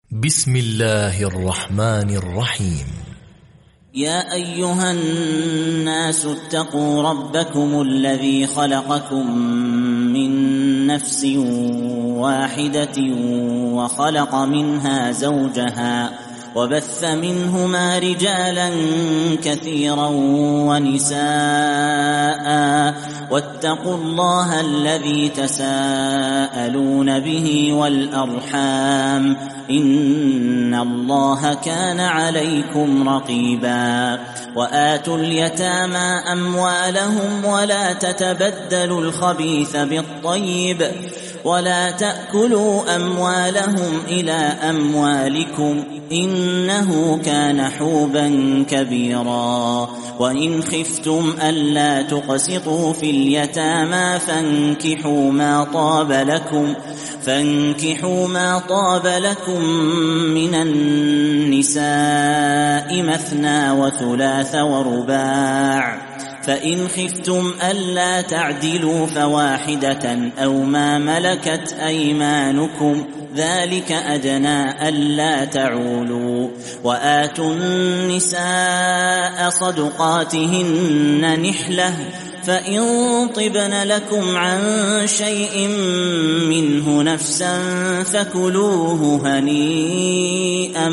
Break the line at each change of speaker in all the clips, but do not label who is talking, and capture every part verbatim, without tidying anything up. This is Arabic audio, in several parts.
بسم الله الرحمن الرحيم.
يا أيها الناس اتقوا ربكم الذي خلقكم من نفس واحدة وخلق منها زوجها وبث منهما رجالا كثيرا ونساء واتقوا الله الذي تساءلون به والأرحام إن الله كان عليكم رقيبا. وآتوا اليتامى أموالهم ولا تتبدلوا الخبيث بالطيب ولا تأكلوا أموالهم إلى أموالكم إنه كان حوبا كبيرا. وإن خفتم ألا تقسطوا في اليتامى فانكحوا ما طاب لكم فانكحوا ما طاب لكم من النساء مثنى وثلاث ورباع فإن خفتم ألا تعدلوا فواحدة أو ما ملكت أيمانكم ذلك أدنى ألا تعولوا. وآتوا النساء صدقاتهن نحلة فإن طبن لكم عن شيء منه نفسا فكلوه هنيئا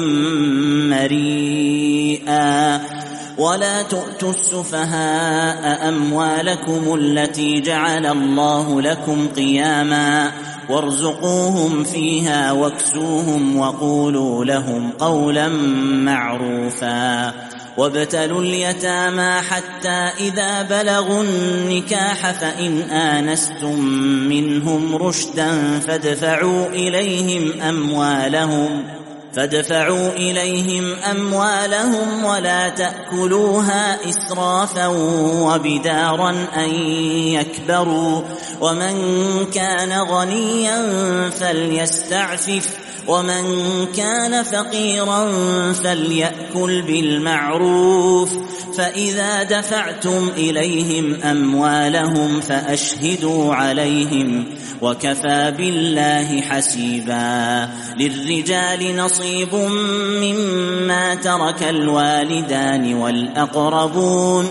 مريئا. ولا تؤتوا السفهاء أموالكم التي جعل الله لكم قياما وارزقوهم فيها واكسوهم وقولوا لهم قولا معروفا. وابتلوا اليتامى حتى إذا بلغوا النكاح فإن آنستم منهم رشدا فادفعوا إليهم أموالهم فادفعوا إليهم أموالهم ولا تأكلوها إسرافا وبدارا أن يكبروا. ومن كان غنيا فليستعفف ومن كان فقيرا فليأكل بالمعروف. فإذا دفعتم إليهم أموالهم فأشهدوا عليهم وكفى بالله حسيبا. للرجال نصيب مما ترك الوالدان والأقربون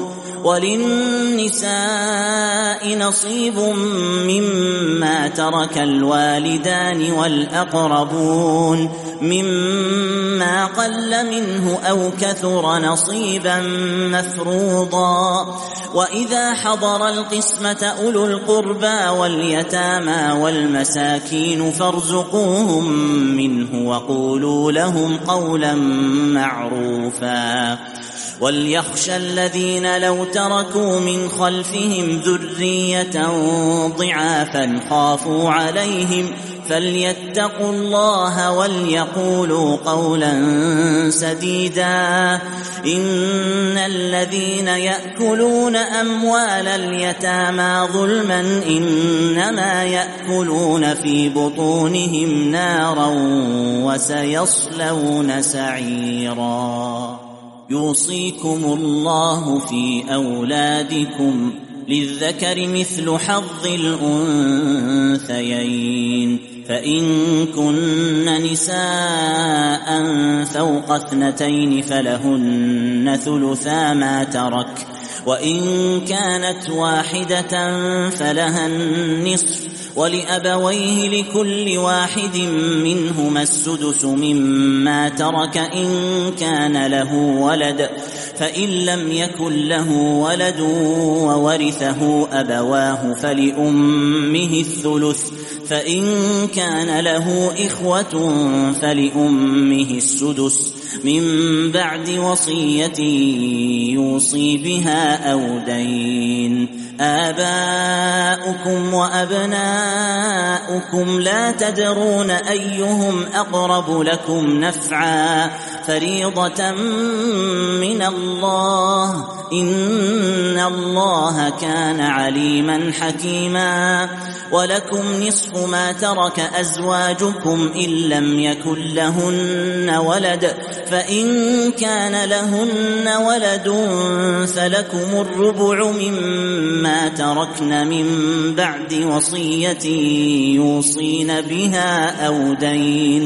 وللنساء نصيب مما ترك الوالدان والأقربون مما قل منه أو كثر نصيبا مفروضا. وإذا حضر القسمة أولو القربى واليتامى والمساكين فارزقوهم منه وقولوا لهم قولا معروفا. وليخشى الذين لو تركوا من خلفهم ذرية ضعافا خافوا عليهم فليتقوا الله وليقولوا قولا سديدا. إن الذين يأكلون أموال اليتامى ظلما إنما يأكلون في بطونهم نارا وسيصلون سعيرا. يوصيكم الله في أولادكم للذكر مثل حظ الأنثيين فإن كن نساء فوق اثنتين فلهن ثلثا ما ترك وإن كانت واحدة فلها النصف ولأبويه لكل واحد منهما السدس مما ترك إن كان له ولد فإن لم يكن له ولد وورثه أبواه فلأمه الثلث فإن كان له إخوة فلأمه السدس من بعد وصية يوصي بها أو دين. آباؤكم وأبناؤكم لا تدرون أيهم أقرب لكم نفعا فريضة من الله إن الله كان عليما حكيما. ولكم نصف ما ترك أزواجكم إن لم يكن لهن ولد فإن كان لهن ولد فلكم الربع مما تركن من بعد وصية يوصين بها أو دين.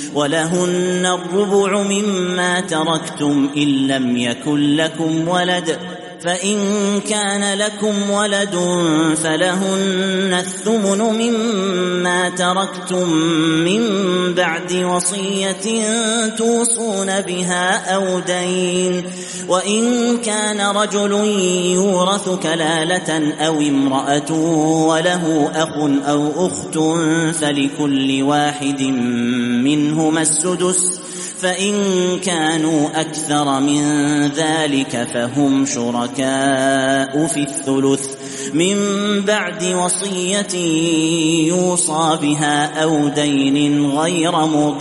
ولهن الربع مما تركتم إن لم يكن لكم ولد، فإن كان لكم ولد فلهن الثمن مما تركتم من بعد وصية توصون بها أو دين، وإن كان رجل يورث كلالة أو امرأة وله أخ أو أخت فلكل واحد منهما السدس، فإن كانوا أكثر من ذلك فهم شركاء في الثلث من بعد وصية يوصى بها أو دين غير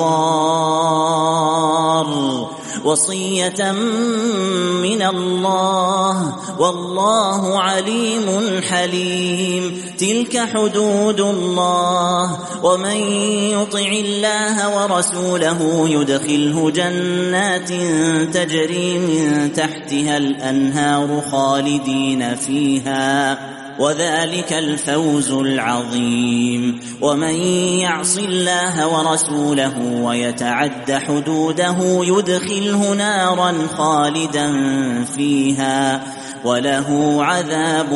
مضار، وصية من الله والله عليم حليم. تلك حدود الله، ومن يطع الله ورسوله يدخله جنات تجري من تحتها الأنهار خالدين فيها، وذلك الفوز العظيم. ومن يعص الله ورسوله ويتعد حدوده يدخله نارا خالدا فيها وله عذاب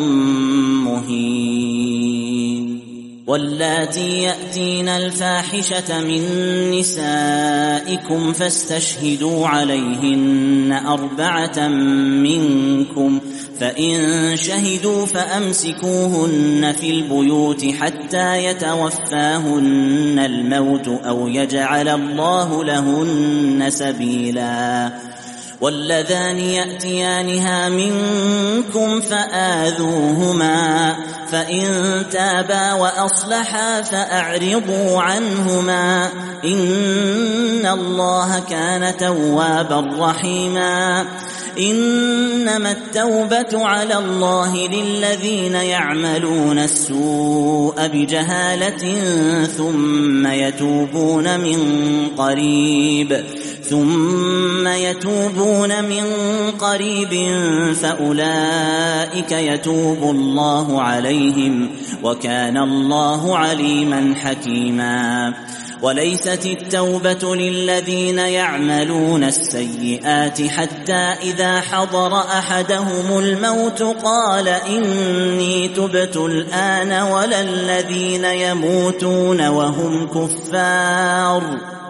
مهين. واللاتي يأتين الفاحشة من نسائكم فاستشهدوا عليهن أربعة منكم، فإن شهدوا فأمسكوهن في البيوت حتى يتوفاهن الموت أو يجعل الله لهن سبيلا. واللذان يأتيانها منكم فآذوهما، فإن تابا وأصلحا فأعرضوا عنهما، إن الله كان توابا رحيما. إنما التوبة على الله للذين يعملون السوء بجهالة ثم يتوبون من قريب ثم يتوبون من قريب فأولئك يتوب الله عليهم، وكان الله عليما حكيما. وليست التوبة للذين يعملون السيئات حتى إذا حضر أحدهم الموت قال إني تبت الآن، ولا الذين يموتون وهم كفار،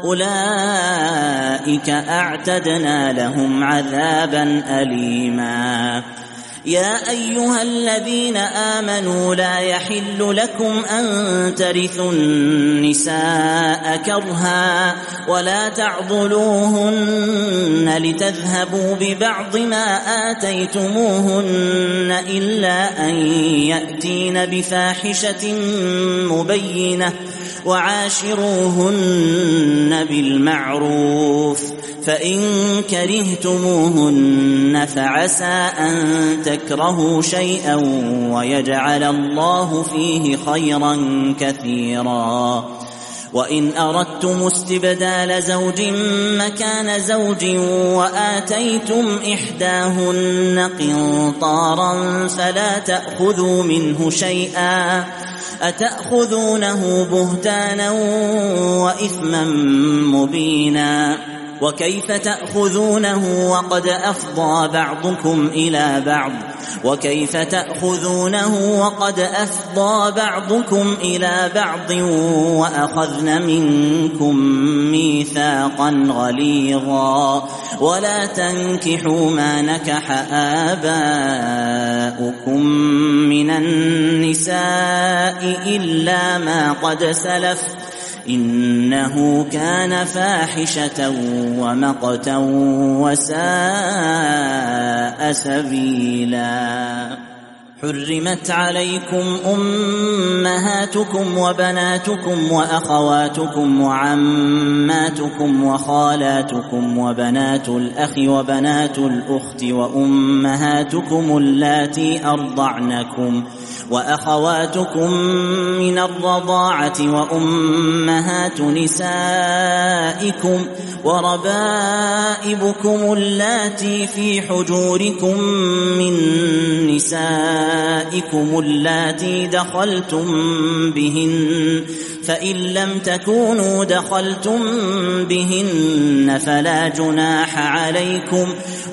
أولئك أعتدنا لهم عذابا أليما. يا أيها الذين آمنوا لا يحل لكم أن ترثوا النساء كرها ولا تعضلوهن لتذهبوا ببعض ما آتيتموهن إلا أن يأتين بفاحشة مبينة، وعاشروهن بالمعروف، فإن كرهتموهن فعسى أن تكرهوا شيئا ويجعل الله فيه خيرا كثيرا. وإن أردتم استبدال زوج مكان زوج وآتيتم إحداهن قنطارا فلا تأخذوا منه شيئا، أتأخذونه بهتانا وإثما مبينا. وكيف تأخذونه وقد أفضى بعضكم إلى بعض وكيف تأخذونه وقد أفضى بعضكم إلى بعض وأخذن منكم ميثاقا غليظا. ولا تنكحوا ما نكح آباؤكم من النساء إلا ما قد سلف، إنه كان فاحشة ومقتا وساء سبيلا. حرمت عليكم أمهاتكم وبناتكم وأخواتكم وعماتكم وخالاتكم وبنات الأخ وبنات الأخت وأمهاتكم اللاتي أرضعنكم وأخواتكم من الرضاعة وأمهات نسائكم وربائبكم اللاتي في حجوركم من نسائكم اللاتي دخلتم بهن فإن لم تكونوا دخلتم بهن فلا جناح عليكم،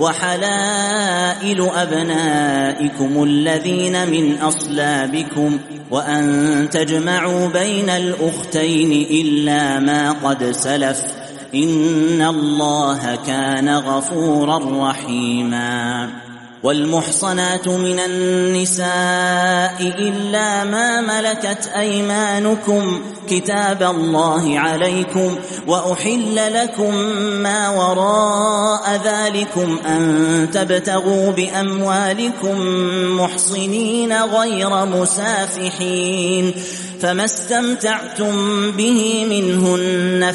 وحلائل أبنائكم الذين من أصلابكم، وأن تجمعوا بين الأختين إلا ما قد سلف، إن الله كان غفورا رحيما. والمحصنات من النساء إلا ما ملكت أيمانكم كتاب الله عليكم، وأحل لكم ما وراء ذلكم أن تبتغوا بأموالكم محصنين غير مسافحين، فما استمتعتم به منهن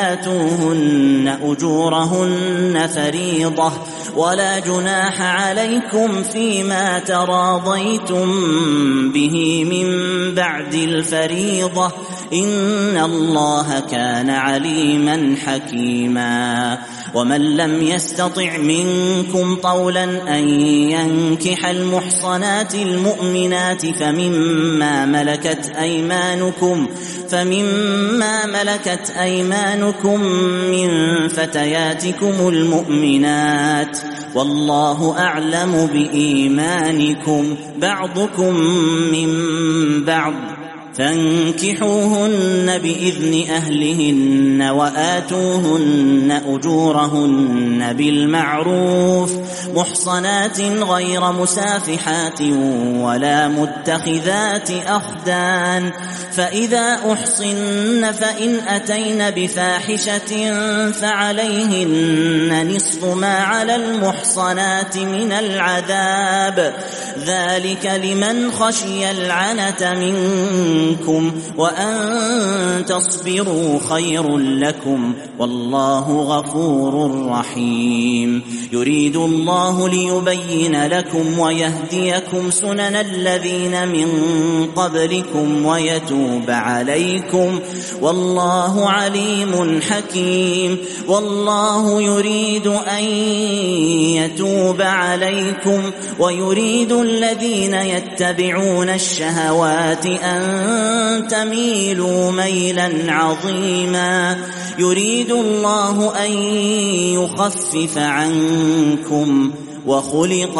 فآتوهن أجورهن فريضة، ولا جناح عليكم فيما تراضيتم به من بعد الفريضة، إن الله كان عليما حكيما. ومن لم يستطع منكم طولا أن ينكح المحصنات المؤمنات فمما ملكت أيمانكم فمما ملكت أيمانكم من فتياتكم المؤمنات، والله أعلم بإيمانكم، بعضكم من بعض، فانكحوهن بإذن أهلهن وآتوهن أجورهن بالمعروف محصنات غير مسافحات ولا متخذات أخدان، فإذا أحصن فإن أتين بفاحشة فعليهن نصف ما على المحصنات من العذاب، ذلك لمن خشي العنة منكم، وأن تصبروا خير لكم، والله غفور رحيم. يريد الله ليبين لكم ويهديكم سنن الذين من قبلكم ويتوب عليكم، والله عليم حكيم. والله يريد أن يتوب عليكم ويريد الذين يتبعون الشهوات أن تميلوا ميلا عظيما، يريد الله أن يخفف عنكم، وخلق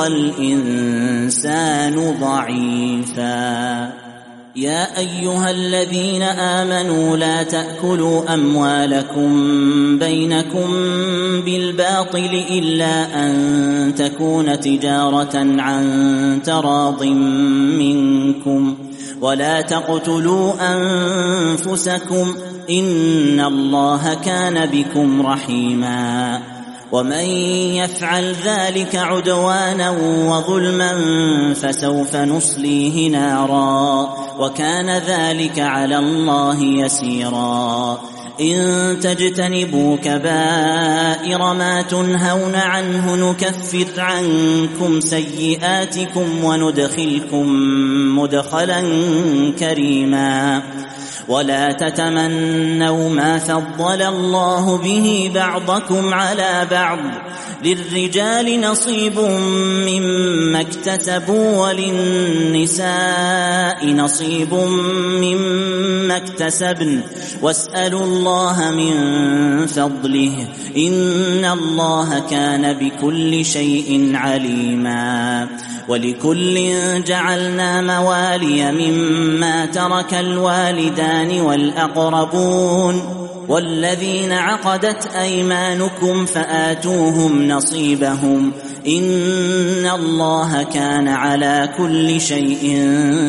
الإنسان ضعيفا. يا أيها الذين آمنوا لا تأكلوا أموالكم بينكم بالباطل إلا أن تكون تجارة عن تراض منكم، ولا تقتلوا أنفسكم، إن الله كان بكم رحيما. ومن يفعل ذلك عدوانا وظلما فسوف نصليه نارا، وكان ذلك على الله يسيرا. إن تجتنبوا كبائر ما تنهون عنه نكفر عنكم سيئاتكم وندخلكم مدخلا كريما. ولا تتمنوا ما فضل الله به بعضكم على بعض، للرجال نصيب مما اكتسبوا وللنساء نصيب مما اكتسبن، واسألوا الله من فضله، إن الله كان بكل شيء عليما. ولكل جعلنا موالي مما ترك الوالدان والأقربون والذين عقدت أيمانكم فآتوهم نصيبهم، إن الله كان على كل شيء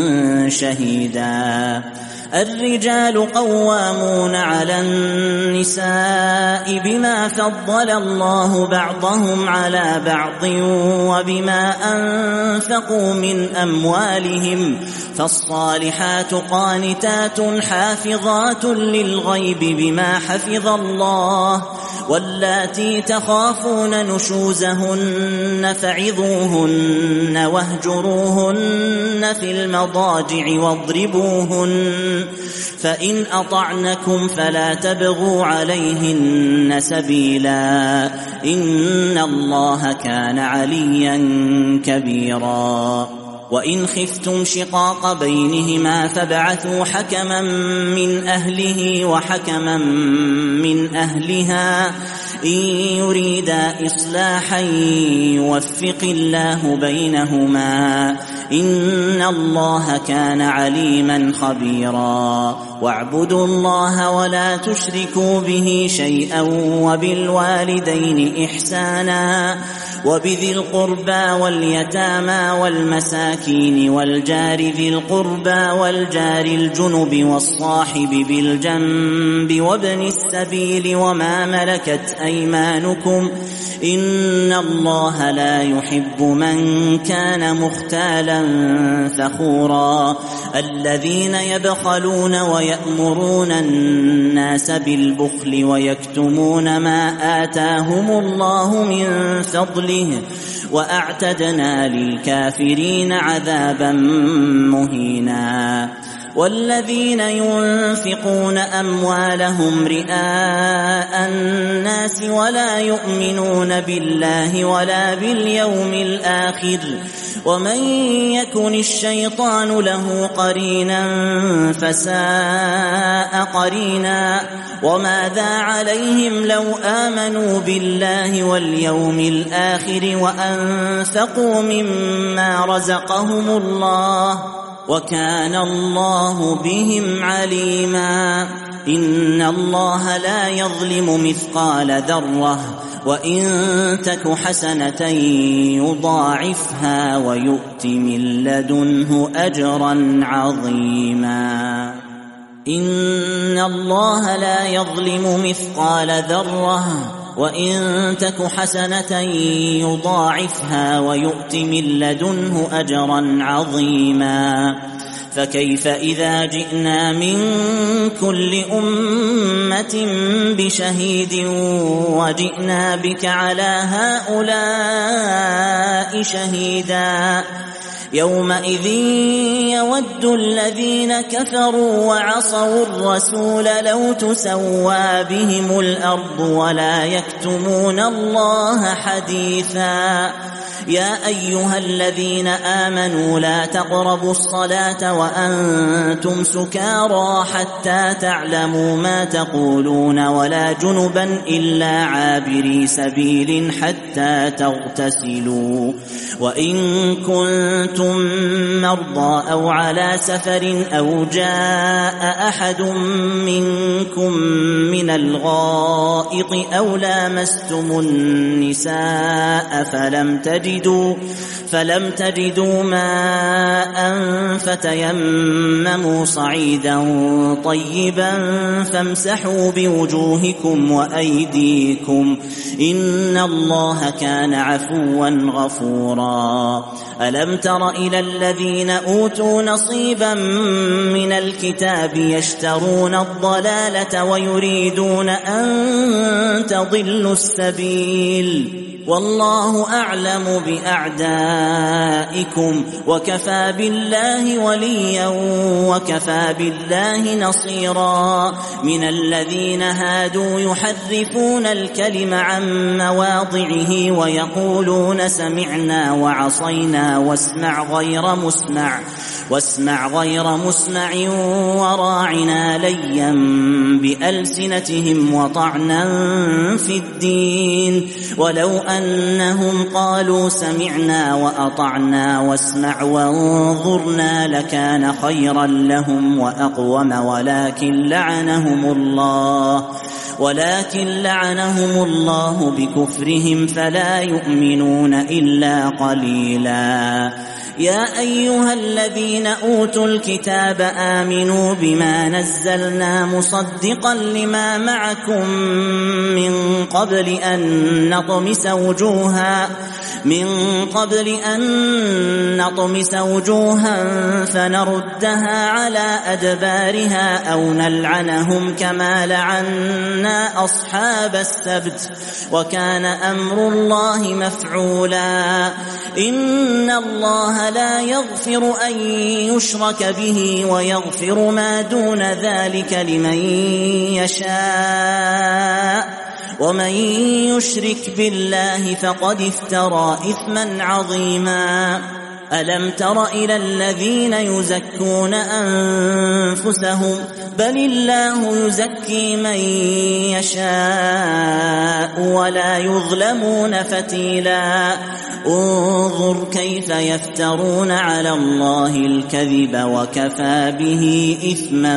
شهيدا. الرجال قوامون على النساء بما فضل الله بعضهم على بعض وبما أنفقوا من أموالهم، فالصالحات قانتات حافظات للغيب بما حفظ الله، واللاتي تخافون نشوزهن فعظوهن واهجروهن في المضاجع واضربوهن، فإن أطعنكم فلا تبغوا عليهن سبيلا، إن الله كان عليا كبيرا. وإن خفتم شقاق بينهما فابعثوا حكما من أهله وحكما من أهلها إن يريدا إصلاحا يوفق الله بينهما إن الله كان عليما خبيرا. واعبدوا الله ولا تشركوا به شيئا وبالوالدين إحسانا وبذي القربى واليتامى والمساكين والجار ذي القربى والجار الجنب والصاحب بالجنب وابن السبيل وما ملكت أيمانكم إن الله لا يحب من كان مختالا فخورا. الذين يبخلون ويأمرون الناس بالبخل ويكتمون ما آتاهم الله من فضله وأعتدنا للكافرين عذابا مهينا. والذين ينفقون أموالهم رئاء الناس ولا يؤمنون بالله ولا باليوم الآخر ومن يكن الشيطان له قرينا فساء قرينا. وماذا عليهم لو آمنوا بالله واليوم الآخر وأنفقوا مما رزقهم الله وكان الله بهم عليما. إن الله لا يظلم مثقال ذرة وإن تك حسنة يضاعفها ويؤت من لدنه أجرا عظيما. إن الله لا يظلم مثقال ذرة وإن تك حسنة يضاعفها ويؤت من لدنه أجرا عظيما. فكيف إذا جئنا من كل أمة بشهيد وجئنا بك على هؤلاء شهيدا يومئذ يود الذين كفروا وعصوا الرسول لو تسوى بهم الأرض ولا يكتمون الله حديثا. يا أيها الذين آمنوا لا تقربوا الصلاة وأنتم سكارى حتى تعلموا ما تقولون ولا جنبا إلا عابري سبيل حتى تغتسلوا وإن كنتم مرضى أو على سفر أو جاء أحد منكم من الغائط أو لامستم النساء فلم تجدوا فلم تجدوا ماء فتيمموا صعيدا طيبا فامسحوا بوجوهكم وأيديكم إن الله كان عفوا غفورا. ألم تر إلى الذين أوتوا نصيبا من الكتاب يشترون الضلالة ويريدون أن تضلوا السبيل والله أعلم بأعدائكم وكفى بالله وليا وكفى بالله نصيرا. من الذين هادوا يحرفون الكلم عن مواضعه ويقولون سمعنا وعصينا واسمع غير مسمع واسمع غير مسمع وراعنا ليا بألسنتهم وطعنا في الدين ولو أنهم قالوا سمعنا وأطعنا واسمع وانظرنا لكان خيرا لهم وأقوم ولكن لعنهم الله ولكن لعنهم الله بكفرهم فلا يؤمنون إلا قليلا. يا أيها الذين أوتوا الكتاب آمنوا بما نزلنا مصدقا لما معكم من قبل أن نطمس وجوها من قبل أن نطمس وجوها فنردها على أدبارها أو نلعنهم كما لعنا أصحاب السبت وكان أمر الله مفعولا. إن الله لا يغفر أن يشرك به ويغفر ما دون ذلك لمن يشاء ومن يشرك بالله فقد افترى إثما عظيما. ألم تر إلى الذين يزكون أنفسهم بل الله يزكي من يشاء ولا يظلمون فتيلا انظر كيف يفترون على الله الكذب وكفى به إثما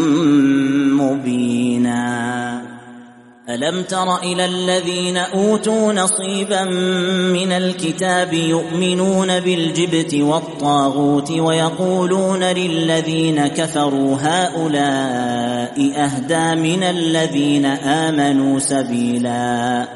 مبينا ألم تر إلى الذين أوتوا نصيبا من الكتاب يؤمنون بالجبت والطاغوت ويقولون للذين كفروا هؤلاء أهدى من الذين آمنوا سبيلا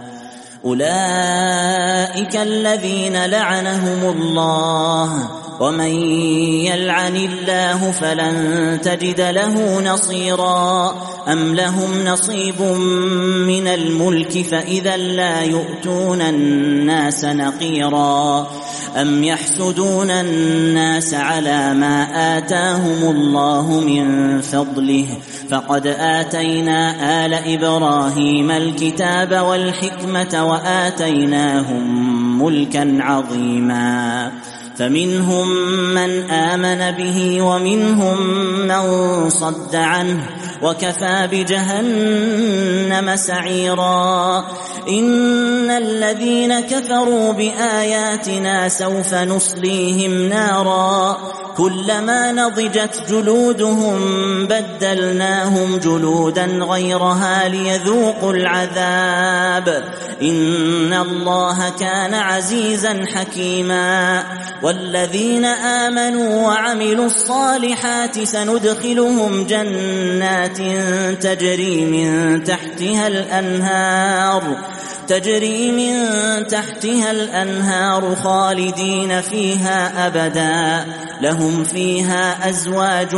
أولئك الذين لعنهم الله ومن يلعن الله فلن تجد له نصيرا أم لهم نصيب من الملك فإذا لا يؤتون الناس نقيرا أم يحسدون الناس على ما آتاهم الله من فضله فقد آتينا آل إبراهيم الكتاب والحكمة وآتيناهم ملكا عظيما فمنهم من آمن به ومنهم من صد عنه وكفى بجهنم سعيرا إن الذين كفروا بآياتنا سوف نصليهم نارا كلما نضجت جلودهم بدلناهم جلودا غيرها ليذوقوا العذاب إن الله كان عزيزا حكيما والذين آمنوا وعملوا الصالحات سندخلهم جنات تجري من تحتها الأنهار تجري من تحتها الأنهار خالدين فيها أبدا لهم فيها أزواج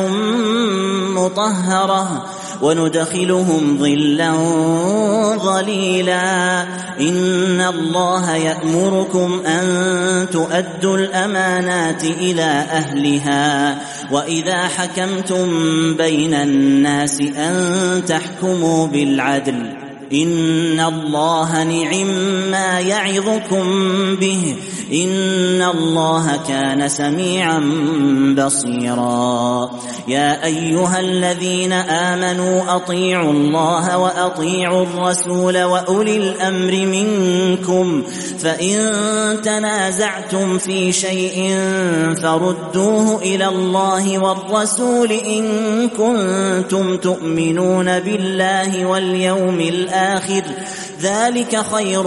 مطهرة وندخلهم ظلا ظليلا إن الله يأمركم أن تؤدوا الأمانات إلى أهلها وإذا حكمتم بين الناس أن تحكموا بالعدل إن الله نعم ما يعظكم به إن الله كان سميعا بصيرا يا أيها الذين آمنوا أطيعوا الله وأطيعوا الرسول وأولي الأمر منكم فإن تنازعتم في شيء فردوه إلى الله والرسول إن كنتم تؤمنون بالله واليوم الآخر آخر ذلك خير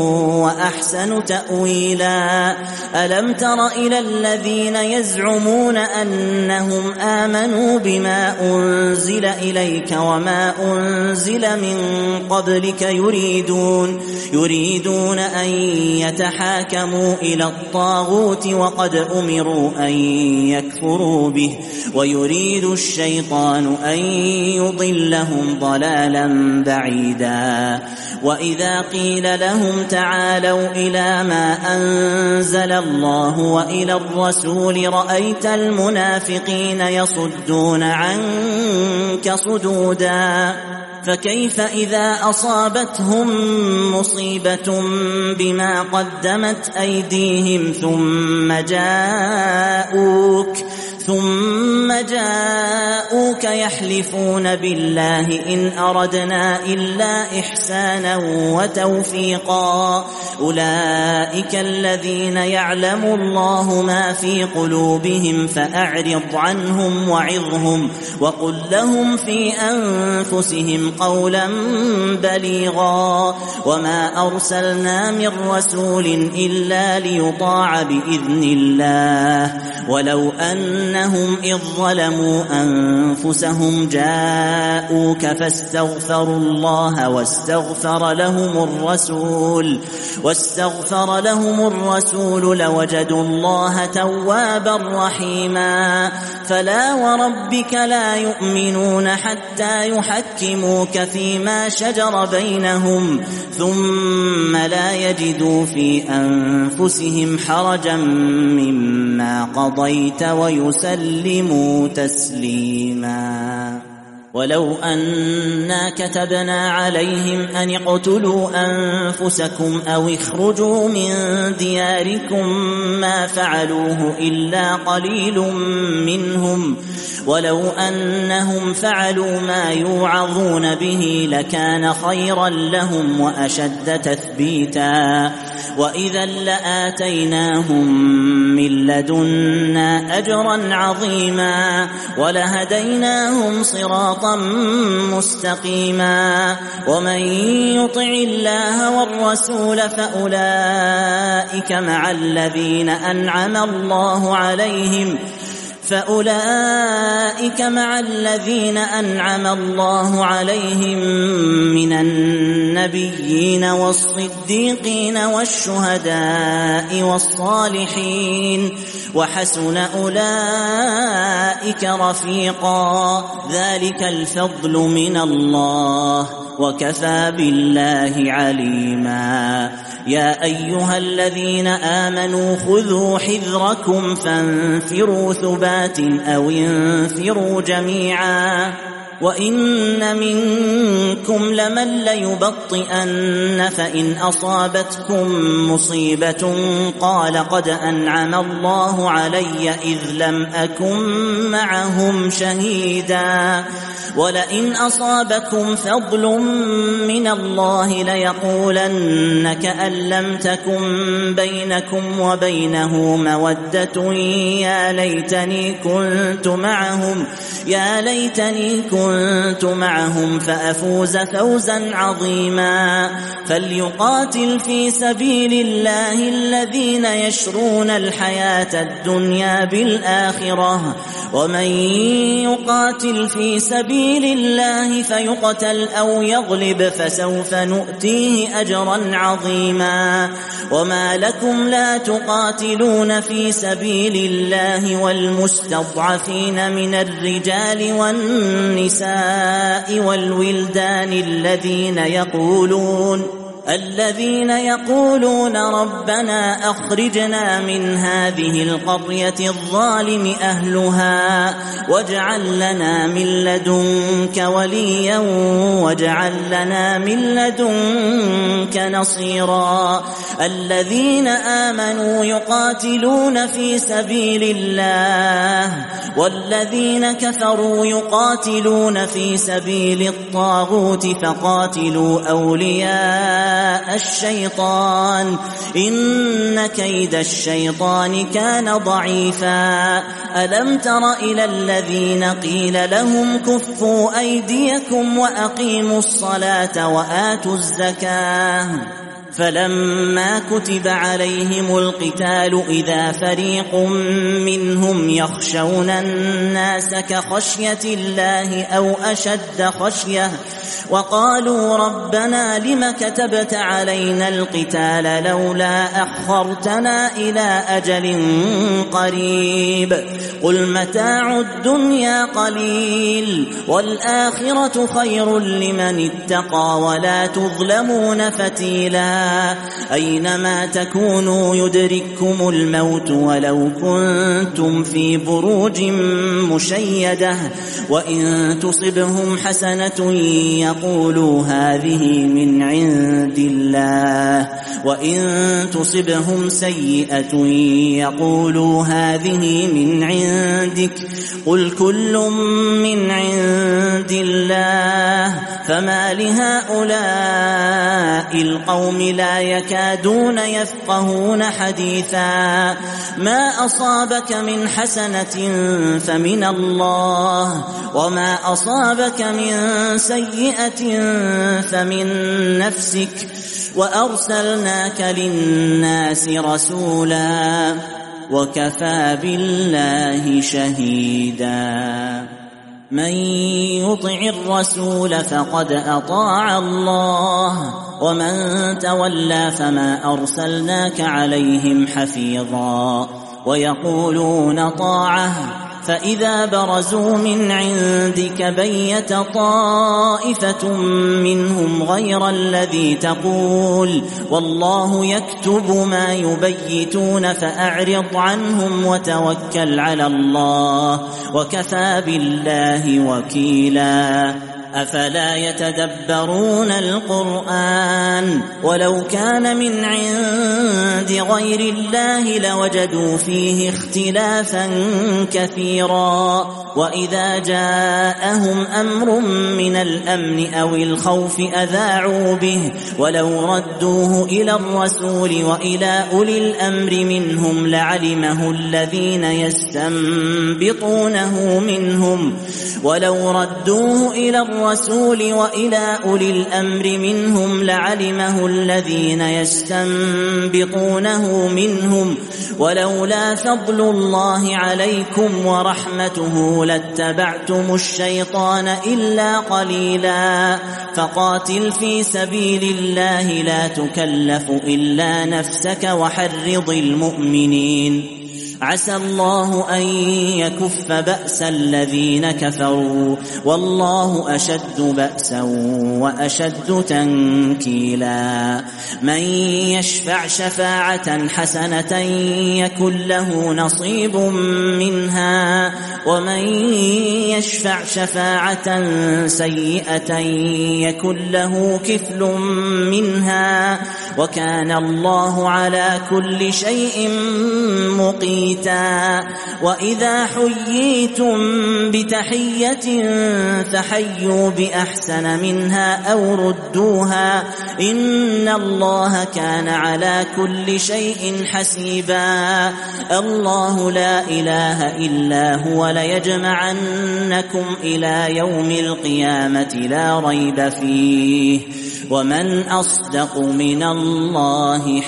وأحسن تأويلا ألم تر إلى الذين يزعمون أنهم آمنوا بما أنزل إليك وما أنزل من قبلك يريدون يريدون أن يتحاكموا إلى الطاغوت وقد أمروا أن يكفروا به ويريد الشيطان أن يضلهم ضلالا بعيدا وإذا قيل لهم تعالوا إلى ما أنزل الله وإلى الرسول رأيت المنافقين يصدون عنك صدودا فكيف إذا أصابتهم مصيبة بما قدمت أيديهم ثم جاءوك ثم جاءوك يحلفون بالله إن أردنا إلا إحسانا وتوفيقا أولئك الذين يعلم الله ما في قلوبهم فأعرض عنهم وعظهم وقل لهم في أنفسهم قولا بليغا وما أرسلنا من رسول إلا ليطاع بإذن الله ولو أنهم إذ ظلموا أنفسهم جاءوك فاستغفروا الله واستغفر لهم الرسول واستغفر لهم الرسول لوجدوا الله توابا رحيما فلا وربك لا يؤمنون حتى يحكموك فيما شجر بينهم ثم لا يجدوا في أنفسهم حرجا مما قضيت ويسلموا تسليما. ولو أنا كتبنا عليهم أن اقتلوا أنفسكم أو اخرجوا من دياركم ما فعلوه إلا قليل منهم ولو أنهم فعلوا ما يوعظون به لكان خيرا لهم وأشد تثبيتا وإذا لآتيناهم من لدنا أجرا عظيما ولهديناهم صراطا مستقيما ومن يطع الله والرسول فأولئك مع الذين أنعم الله عليهم فأولئك مع الذين أنعم الله عليهم من النبيين والصديقين والشهداء والصالحين وحسن أولئك رفيقا ذلك الفضل من الله وكفى بالله عليما يا أيها الذين آمنوا خذوا حذركم فانفروا ثبات أو انفروا جميعا وإن منكم لمن ليبطئن فإن أصابتكم مصيبة قال قد أنعم الله علي إذ لم أكن معهم شهيدا ولئن أصابكم فضل من الله ليقولن كأن لم تكن بينكم وبينه مودة يا ليتني كنت معهم يا ليتني كنت معهم فأفوز فوزا عظيما فليقاتل في سبيل الله الذين يشرون الحياة الدنيا بالآخرة ومن يقاتل في سبيل الله فيقتل أو يغلب فسوف نؤتيه أجرا عظيما وما لكم لا تقاتلون في سبيل الله والمستضعفين من الرجال والنساء والولدان الذين يقولون الذين يقولون ربنا أخرجنا من هذه القرية الظالم أهلها واجعل لنا من لدنك وليا واجعل لنا من لدنك نصيرا الذين آمنوا يقاتلون في سبيل الله والذين كفروا يقاتلون في سبيل الطاغوت فقاتلوا أولياء الشيطان إن كيد الشيطان كان ضعيفا ألم تر إلى الذين قيل لهم كفوا أيديكم وأقيموا الصلاة وآتوا الزكاة فلما كتب عليهم القتال إذا فريق منهم يخشون الناس كخشية الله أو أشد خشية وقالوا ربنا لم كتبت علينا القتال لولا أخرتنا إلى أجل قريب قل متاع الدنيا قليل والآخرة خير لمن اتقى ولا تظلمون فتيلا أينما تكونوا يدرككم الموت ولو كنتم في بروج مشيدة وإن تصبهم حسنة يقولوا هذه من عند الله وإن تصبهم سيئة يقولوا هذه من عندك قل كل من عند الله فما لهؤلاء القوم لا يكادون يفقهون حديثا ما أصابك من حسنة فمن الله وما أصابك من سيئة فمن نفسك وأرسلناك للناس رسولا وكفى بالله شهيدا من يطع الرسول فقد أطاع الله ومن تولى فما أرسلناك عليهم حفيظا ويقولون طاعة فإذا برزوا من عندك بيت طائفة منهم غير الذي تقول والله يكتب ما يبيتون فأعرض عنهم وتوكل على الله وكفى بالله وكيلا. أفلا يتدبرون القرآن ولو كان من عند غير الله لوجدوا فيه اختلافا كثيرا. وإذا جاءهم أمر من الأمن أو الخوف أذاعوا به ولو ردوه إلى الرسول وإلى أولي الأمر منهم لعلمه الذين يستنبطونه منهم ولو ردوه إلى الرسول وإلى أولي الأمر منهم لعلمه الذين يستنبطونه منهم ولولا فضل الله عليكم ورحمته لاتبعتم الشيطان إلا قليلا. فقاتل في سبيل الله لا تكلف إلا نفسك وحرض المؤمنين عسى الله أن يكف بأس الذين كفروا والله أشد بأسا وأشد تنكيلا. من يشفع شفاعة حسنة يكن له نصيب منها ومن يشفع شفاعة سيئة يكن له كفل منها وكان الله على كل شيء مقيتا. وإذا حييتم بتحية فحيوا بأحسن منها أو ردوها إن الله كان على كل شيء حسيبا. الله لا إله إلا هو ليجمعنكم إلى يوم القيامة لا ريب فيه ومن أصدق من الله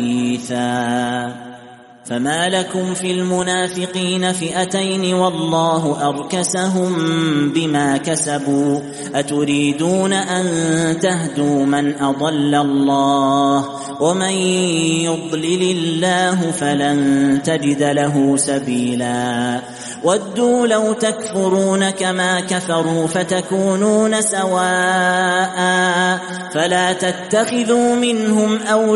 حديثا. فما لكم في المنافقين فئتين والله أركسهم بما كسبوا أتريدون أن تهدوا من أضل الله ومن يضلل الله فلن تجد له سبيلا. ودوا لو تكفرون كما كفروا فتكونون سواء فلا تتخذوا منهم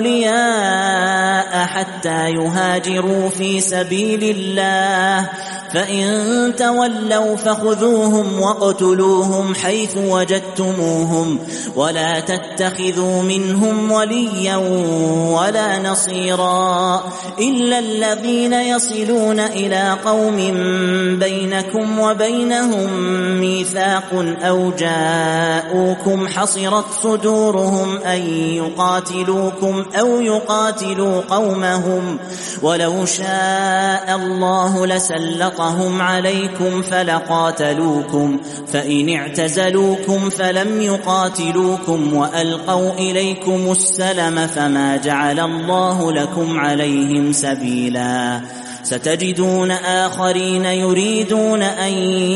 أولياء حتى يهاجروا في سبيل الله فإن تولوا فخذوهم واقتلوهم حيث وجدتموهم ولا تتخذوا منهم وليا ولا نصيرا إلا الذين يصلون إلى قوم بينكم وبينهم ميثاق أو جاءوكم حصرت صدورهم أن يقاتلوكم أو يقاتلوا قومهم ولو شاء الله لسلطهم عليكم فلقاتلوكم فإن اعتزلوكم فلم يقاتلوكم وألقوا إليكم السلم فما جعل الله لكم عليهم سبيلا. ستجدون آخرين يريدون أن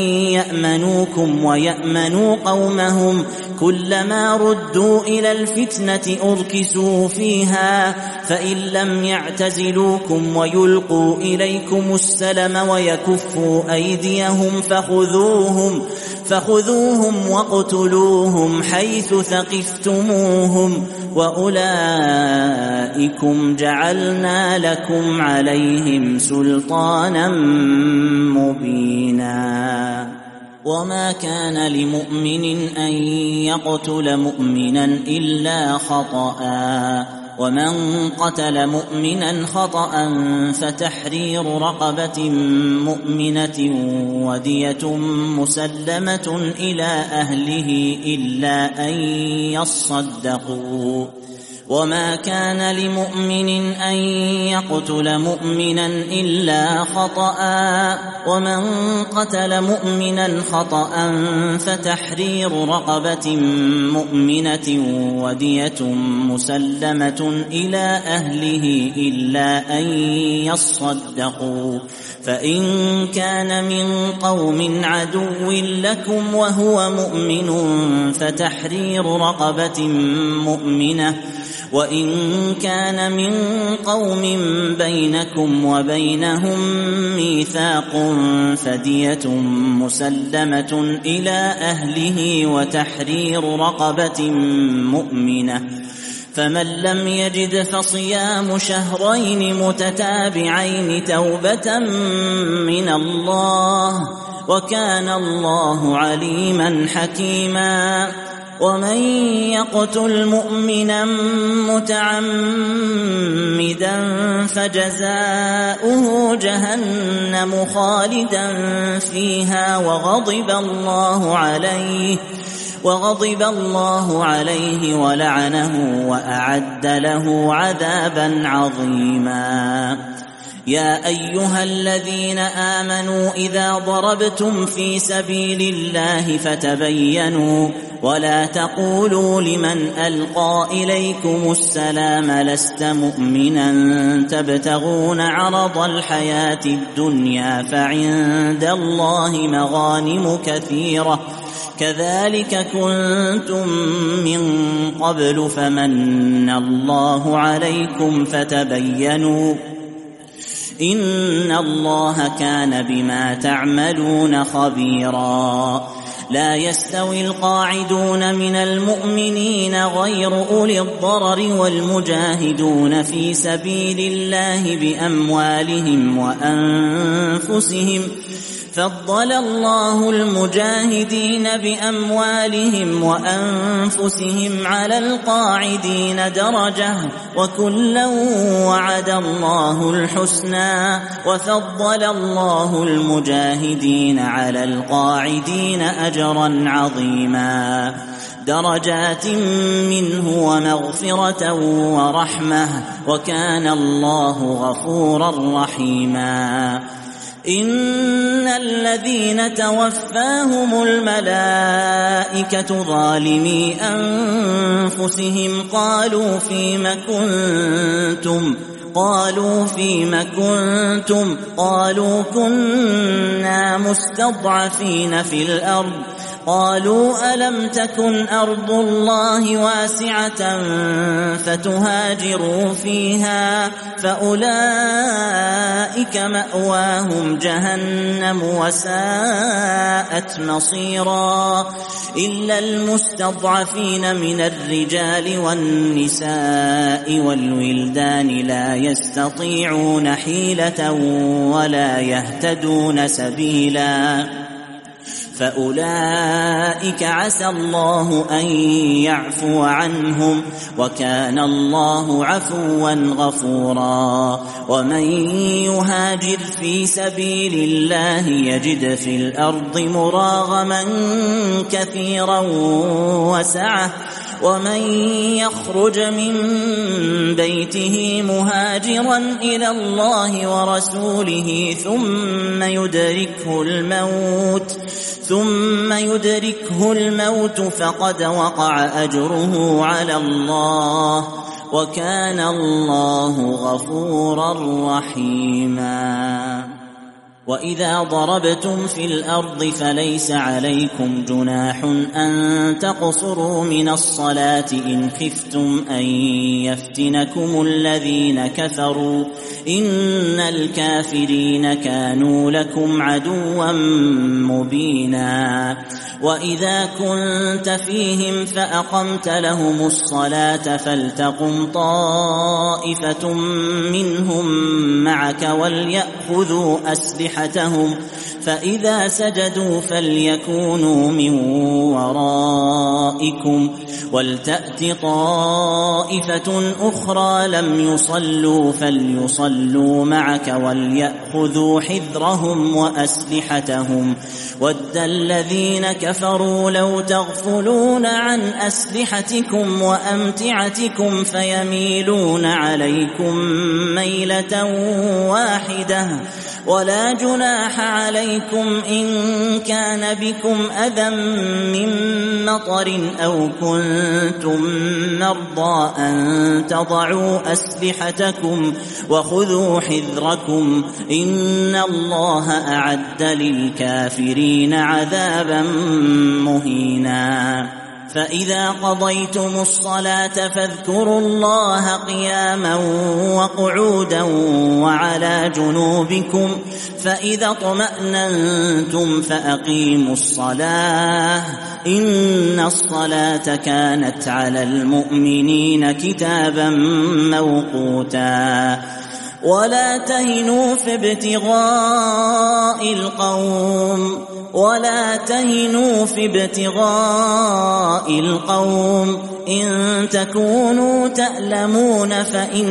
يأمنوكم ويأمنوا قومهم كلما ردوا إلى الفتنة أركسوا فيها فإن لم يعتزلوكم ويلقوا إليكم السلم ويكفوا أيديهم فخذوهم فخذوهم واقتلوهم حيث ثقفتموهم وأولئكم جعلنا لكم عليهم سلطانا مبينا. وما كان لمؤمن أن يقتل مؤمنا إلا خطأ ومن قتل مؤمنا خطأ فتحرير رقبة مؤمنة ودية مسلمة إلى أهله إلا أن يصدقوا وما كان لمؤمن أن يقتل مؤمنا إلا خطأ ومن قتل مؤمنا خطأ فتحرير رقبة مؤمنة ودية مسلمة إلى أهله إلا أن يصدقوا فإن كان من قوم عدو لكم وهو مؤمن فتحرير رقبة مؤمنة وإن كان من قوم بينكم وبينهم ميثاق فدية مسلمة إلى أهله وتحرير رقبة مؤمنة، فمن لم يجد فصيام شهرين متتابعين توبة من الله، وكان الله عليما حكيما. ومن يقتل مؤمنا متعمدا فجزاؤه جهنم خالدا فيها وغضب الله عليه وغضب الله عليه ولعنه وأعد له عذابا عظيما. يا أيها الذين آمنوا إذا ضربتم في سبيل الله فتبينوا ولا تقولوا لمن ألقى إليكم السلام لست مؤمنا تبتغون عرض الحياة الدنيا فعند الله مغانم كثيرة كذلك كنتم من قبل فمن الله عليكم فتبينوا إن الله كان بما تعملون خبيرا. لا يستوي القاعدون من المؤمنين غير أولي الضرر والمجاهدون في سبيل الله بأموالهم وأنفسهم، فضل الله المجاهدين بأموالهم وأنفسهم على القاعدين درجة، وكلا وعد الله الحسنى، وفضل الله المجاهدين على القاعدين أجرا عظيما، درجات منه ومغفرة ورحمة، وكان الله غفورا رحيما. إن الذين توفاهم الملائكة ظالمي أنفسهم قالوا فيم كنتم قالوا فيم كنتم قالوا كنا مستضعفين في الأرض قالوا ألم تكن أرض الله واسعة فتهاجروا فيها فأولئك مأواهم جهنم وساءت مصيرا. إلا المستضعفين من الرجال والنساء والولدان لا يستطيعون حيلة ولا يهتدون سبيلا، فأولئك عسى الله أن يعفو عنهم، وكان الله عفوا غفورا. ومن يهاجر في سبيل الله يجد في الأرض مراغما كثيرا وسعة، ومن يخرج من بيته مهاجرا إلى الله ورسوله ثم يدركه الموت ثم يدركه الموت فقد وقع أجره على الله، وكان الله غفورا رحيما. وإذا ضربتم في الأرض فليس عليكم جناح أن تقصروا من الصلاة إن خفتم أن يفتنكم الذين كفروا، إن الكافرين كانوا لكم عدوا مبينا. وإذا كنت فيهم فأقمت لهم الصلاة فلتقم طائفة منهم معك وليأخذوا أسلحتهم، فإذا سجدوا فليكونوا من ورائكم ولتأت طائفة أخرى لم يصلوا فليصلوا معك وليأخذوا حذرهم وأسلحتهم. ود الذين كفروا لو تغفلون عن أسلحتكم وأمتعتكم فيميلون عليكم ميلة واحدة، ولا جناح عليكم إن كان بكم أذى من مطر أو كنتم مرضى أن تضعوا أسلحتكم وخذوا حذركم، إن الله أعد للكافرين عذابا مهينا. فإذا قضيتم الصلاة فاذكروا الله قياما وقعودا وعلى جنوبكم فإذا اطمأننتم فأقيموا الصلاة إن الصلاة كانت على المؤمنين كتابا موقوتا ولا تهنوا في ابتغاء القوم ولا تهنوا في ابتغاء القوم إن تكونوا تألمون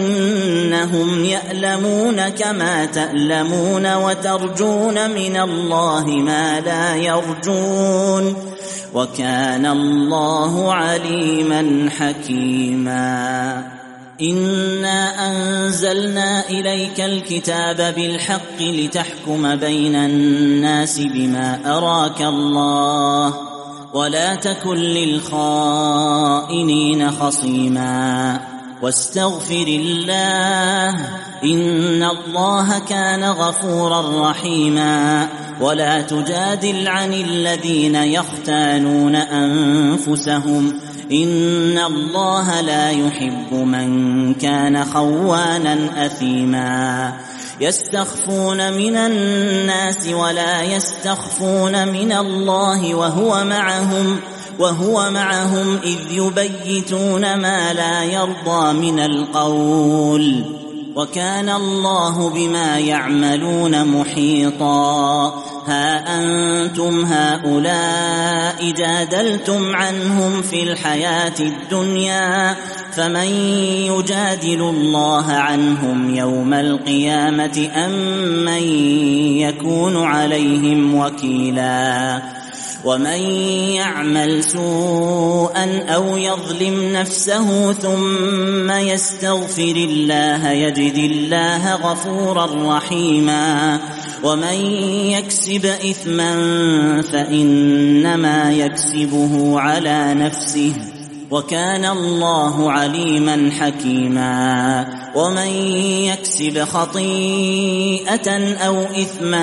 فإنهم يألمون كما تألمون وترجون من الله ما لا يرجون وكان الله عليما حكيما إنا أنزلنا إليك الكتاب بالحق لتحكم بين الناس بما أراك الله ولا تكن للخائنين خصيما واستغفر الله إن الله كان غفورا رحيما ولا تجادل عن الذين يختانون أنفسهم إن الله لا يحب من كان خوانا أثيما يستخفون من الناس ولا يستخفون من الله وهو معهم وهو معهم إذ يبيتون ما لا يرضى من القول وكان الله بما يعملون محيطا ها أنتم هؤلاء جادلتم عنهم في الحياة الدنيا فمن يجادل الله عنهم يوم القيامة أم من يكون عليهم وكيلا ومن يعمل سوءا أو يظلم نفسه ثم يستغفر الله يجد الله غفورا رحيما ومن يكسب إثما فإنما يكسبه على نفسه وكان الله عليما حكيما ومن يكسب خطيئة أو إثما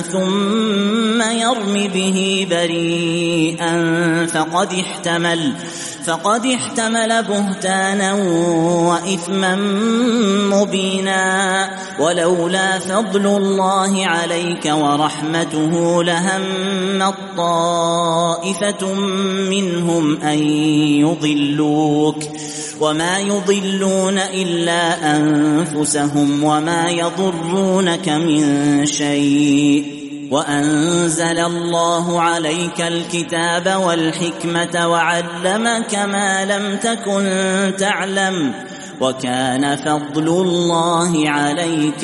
ثم يرم به بريئا فقد احتمل فقد احتمل بهتانا وإثما مبينا ولولا فضل الله عليك ورحمته لهمت طائفة منهم أن يضلوك وما يضلون إلا أنفسهم وما يضرونك من شيء وأنزل الله عليك الكتاب والحكمة وعلمك ما لم تكن تعلم وكان فضل الله عليك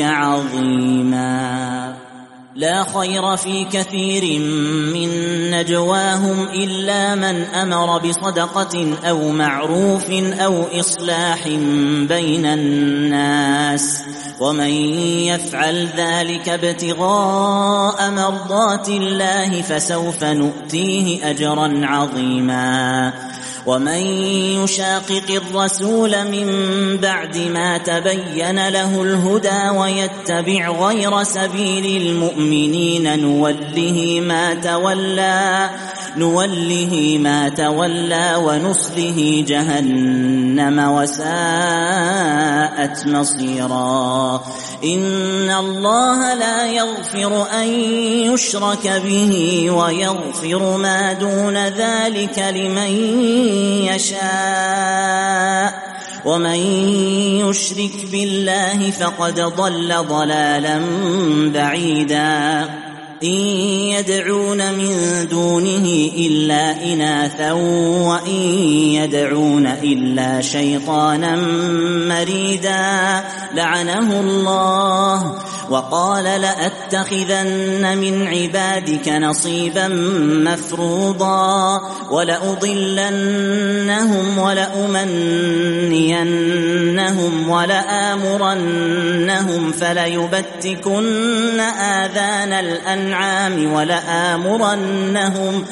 عظيما لا خير في كثير من نجواهم إلا من أمر بصدقة أو معروف أو إصلاح بين الناس ومن يفعل ذلك ابتغاء مرضات الله فسوف نؤتيه أجرا عظيما ومن يشاقق الرسول من بعد ما تبين له الهدى ويتبع غير سبيل المؤمنين نوله ما تولى نوله ما تولى ونصله جهنم وساءت مصيرا إن الله لا يغفر أن يشرك به ويغفر ما دون ذلك لمن يشاء ومن يشرك بالله فقد ضل ضلالا بعيدا إن يدعون من دونه إلا إناثا وإن يدعون إلا شيطانا مريدا لعنه الله وقال لأتخذن من عبادك نصيبا مفروضا ولأضلنهم ولأمنينهم ولآمرنهم فليبتكن آذان الأنعام الأنعام ولآمرنهم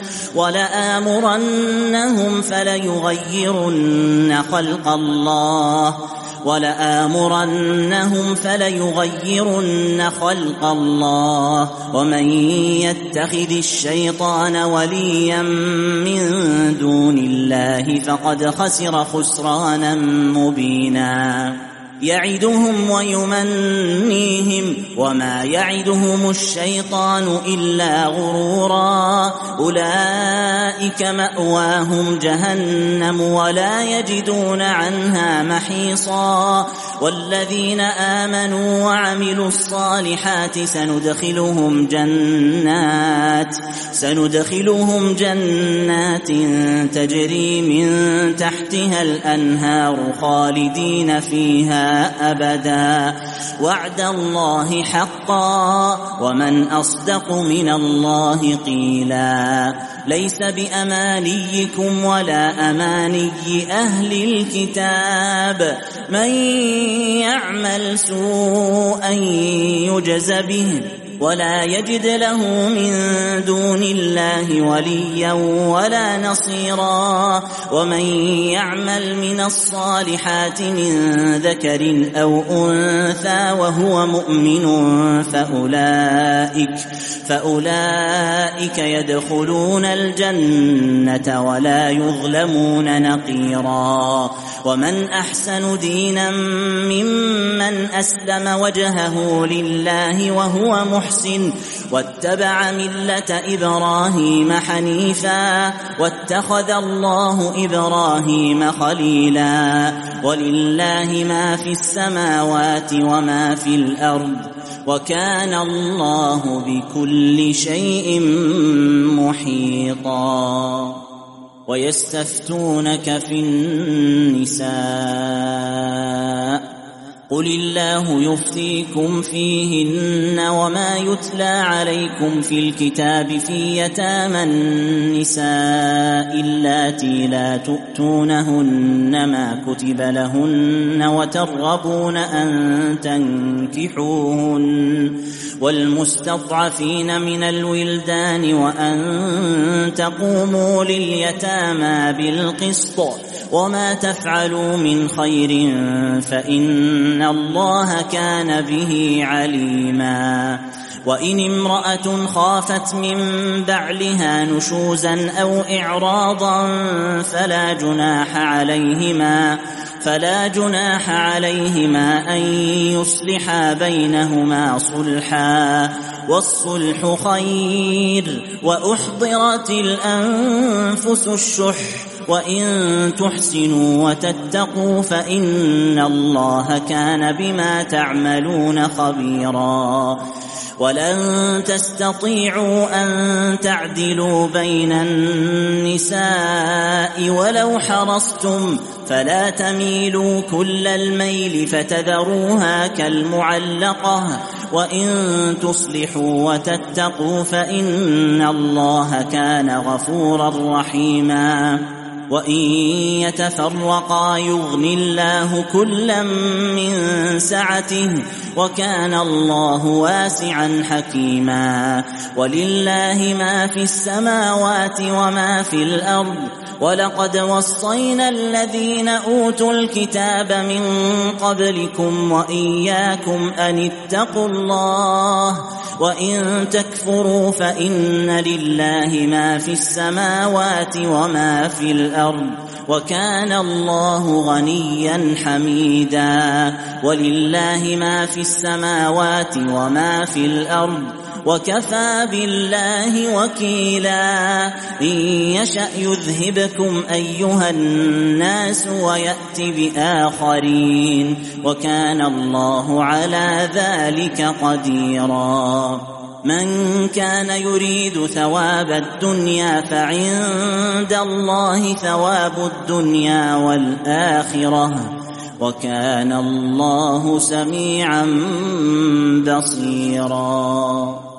ولآمرنهم فليغيرن خلق الله ولآمرنهم فليغيرن خلق الله ومن يتخذ الشيطان وليا من دون الله فقد خسر خسرانا مبينا يعدهم ويمنيهم وما يعدهم الشيطان إلا غرورا أولئك مأواهم جهنم ولا يجدون عنها محيصا والذين آمنوا وعملوا الصالحات سندخلهم جنات سندخلهم جنات تجري من تحتها الأنهار خالدين فيها أبدا وعد الله حقا ومن أصدق من الله قيلا ليس بأمانيكم ولا أماني أهل الكتاب من يعمل سوءا يجز به ولا يجد له من دون الله وليا ولا نصيرا ومن يعمل من الصالحات من ذكر أو أنثى وهو مؤمن فأولئك, فأولئك يدخلون الجنة ولا يظلمون نقيرا ومن أحسن دينا ممن أسلم وجهه لله وهو محسن واتبع ملة إبراهيم حنيفا واتخذ الله إبراهيم خليلا ولله ما في السماوات وما في الأرض وكان الله بكل شيء محيطا ويستفتونك في النساء قل الله يفتيكم فيهن وما يتلى عليكم في الكتاب في يتامى النساء اللاتي لا تؤتونهن ما كتب لهن وترغبون أن تنكحوهن والمستضعفين من الولدان وأن تقوموا لليتامى بالقسط وما تفعلوا من خير فإن الله كان به عليما وإن امرأة خافت من بعلها نشوزا أو إعراضا فلا جناح عليهما فلا جناح عليهما أن يصلحا بينهما صلحا والصلح خير وأحضرت الأنفس الشح وإن تحسنوا وتتقوا فإن الله كان بما تعملون خبيرا ولن تستطيعوا أن تعدلوا بين النساء ولو حرصتم فلا تميلوا كل الميل فتذروها كالمعلقة وإن تصلحوا وتتقوا فإن الله كان غفورا رحيما وإن يتفرقا يغن الله كلا من سعته وكان الله واسعا حكيما ولله ما في السماوات وما في الأرض ولقد وصينا الذين أوتوا الكتاب من قبلكم وإياكم أن اتقوا الله وإن تكفروا فإن لله ما في السماوات وما في الأرض وكان الله غنيا حميدا ولله ما في السماوات وما في الأرض وكفى بالله وكيلا إن يشأ يذهبكم أيها الناس ويأت بآخرين وكان الله على ذلك قديرا من كان يريد ثواب الدنيا فعند الله ثواب الدنيا والآخرة وكان الله سميعا بصيرا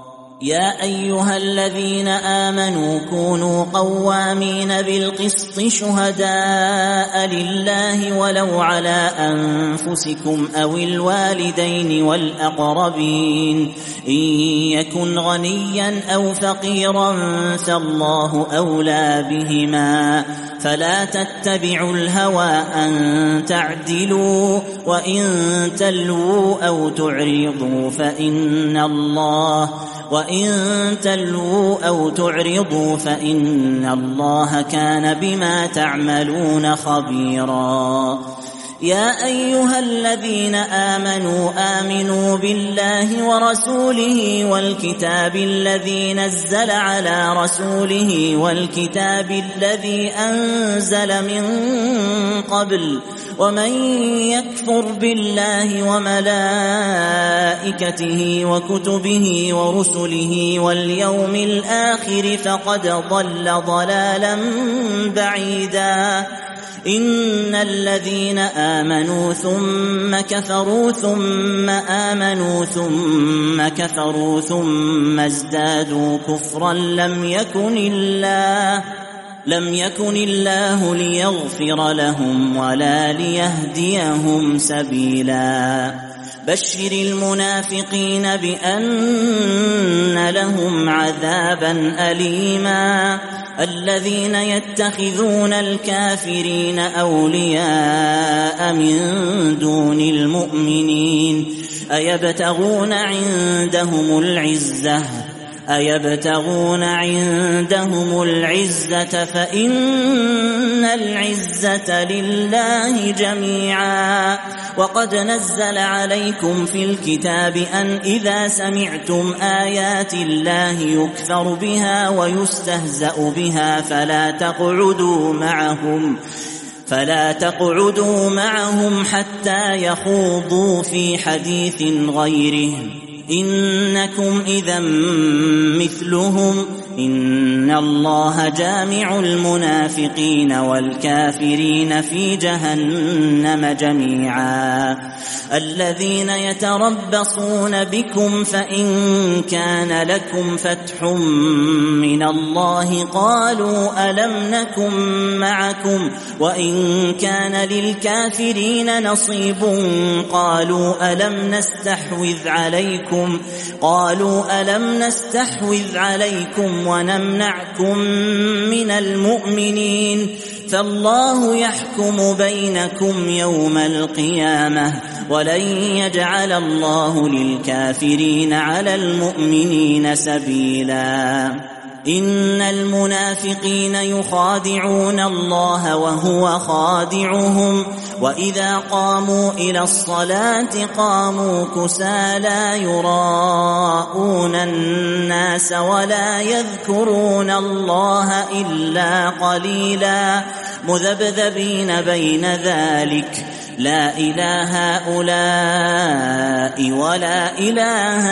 يا أيها الذين آمنوا كونوا قوامين بالقسط شهداء لله ولو على أنفسكم أو الوالدين والأقربين إن يكن غنيا أو فقيرا فالله أولى بهما فلا تتبعوا الهوى أن تعدلوا وإن تلووا أو تعرضوا فإن الله وإن تلووا أو تعرضوا فإن الله كان بما تعملون خبيرا يا أيها الذين آمنوا آمنوا بالله ورسوله والكتاب الذي نزل على رسوله والكتاب الذي أنزل من قبل ومن يكفر بالله وملائكته وكتبه ورسله واليوم الآخر فقد ضل ضلالا بعيدا إن الذين آمنوا ثم كفروا ثم آمنوا ثم كفروا ثم ازدادوا كفرا لم يكن الله لم يكن الله ليغفر لهم ولا ليهديهم سبيلا بشر المنافقين بأن لهم عذابا أليما الذين يتخذون الكافرين أولياء من دون المؤمنين أيبتغون عندهم العزة أيبتغون عندهم العزة فإن العزة لله جميعا وقد نزل عليكم في الكتاب أن إذا سمعتم آيات الله يكفر بها ويستهزأ بها فلا تقعدوا معهم فلا تقعدوا معهم حتى يخوضوا في حديث غيره إنكم إذا مثلهم إن الله جامع المنافقين والكافرين في جهنم جميعا الذين يتربصون بكم فإن كان لكم فتح من الله قالوا ألم نكن معكم وإن كان للكافرين نصيب قالوا ألم نستحوذ عليكم قالوا ألم نستحوذ عليكم ونمنعكم من المؤمنين فالله يحكم بينكم يوم القيامة ولن يجعل الله للكافرين على المؤمنين سبيلا إن المنافقين يخادعون الله وهو خادعهم وإذا قاموا إلى الصلاة قاموا كسالى يراءون الناس ولا يذكرون الله إلا قليلا مذبذبين بين ذلك لا إله هؤلاء ولا إله